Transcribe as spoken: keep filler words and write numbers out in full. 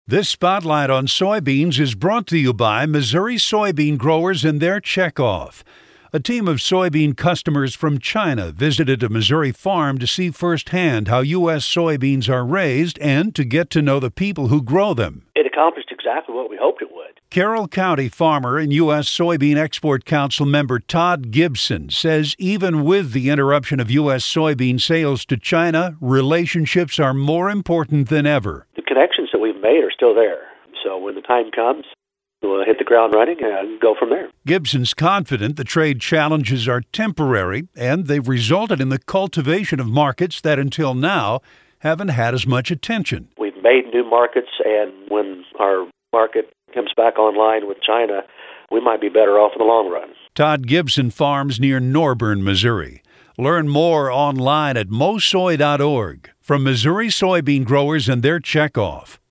This spotlight on soybeans is brought to you by Missouri soybean growers and their checkoff. A team of soybean customers from China visited a Missouri farm to see firsthand how U S soybeans are raised and to get to know the people who grow them. It accomplished exactly what we hoped it would. Carroll County farmer and U S Soybean Export Council member Todd Gibson says even with the interruption of U S soybean sales to China, relationships are more important than ever. The connections that we've made are still there. So when the time comes, we'll hit the ground running and go from there. Gibson's confident the trade challenges are temporary and they've resulted in the cultivation of markets that until now haven't had as much attention. We've made new markets, and when our market comes back online with China, we might be better off in the long run. Todd Gibson farms near Norburn, Missouri. Learn more online at mosoy dot org. From Missouri soybean growers and their checkoff.